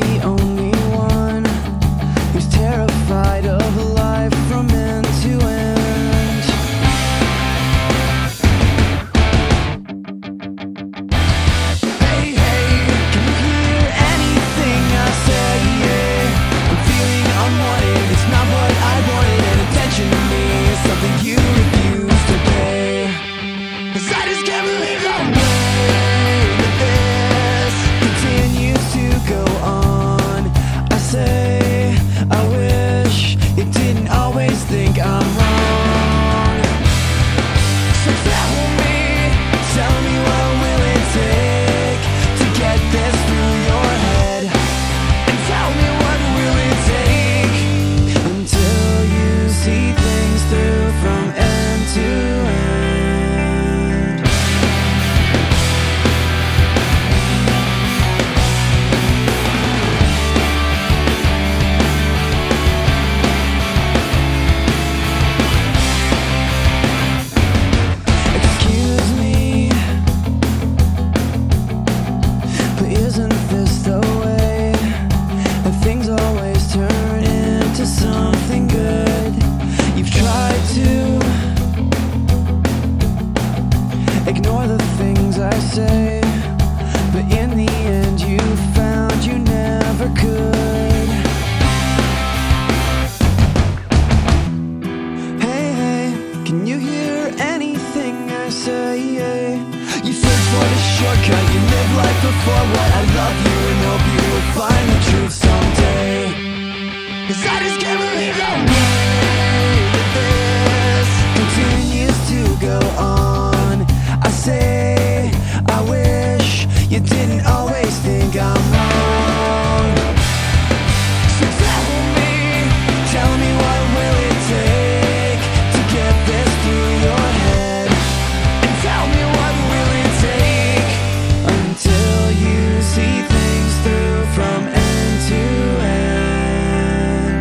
the only one who's terrified of life from end to end. Hey, hey, can you hear anything I say? I'm feeling unwanted, it's not what I wanted, and attention to me is something you refuse to pay. 'Cause I just can't believe the way that this continues to go on. I say, I wish you didn't always think I'm wrong. So tell me what will it take to get this through your head? And tell me what will it take until you see things through from end to end. Excuse me, but isn't this the way that things always turn into something good? You've tried to ignore the things I say, but in the end you found you never could. Hey, hey, can you hear anything I say? You search for the shortcut, you live life before what I love you and hope you will find the truth someday. 'Cause I just can't believe the way that this continues to go on. I say, I wish you didn't always think I'm wrong. So tell me what will it take to get this through your head? And tell me what will it take until you see things through from end to end.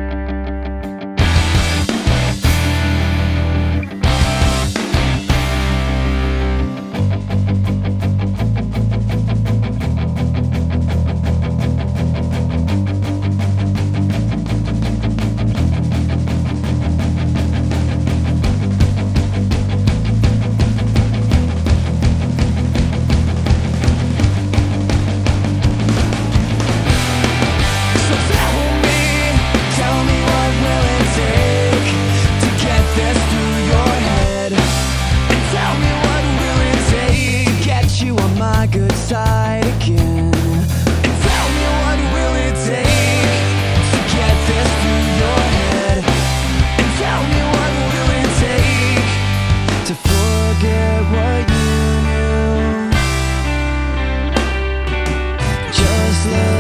So tell me what will it take to get this through your head? And tell me what will it take to get you on my good side again? And tell me what will it take to get this through your head? And tell me what will it take to forget what you knew? Just let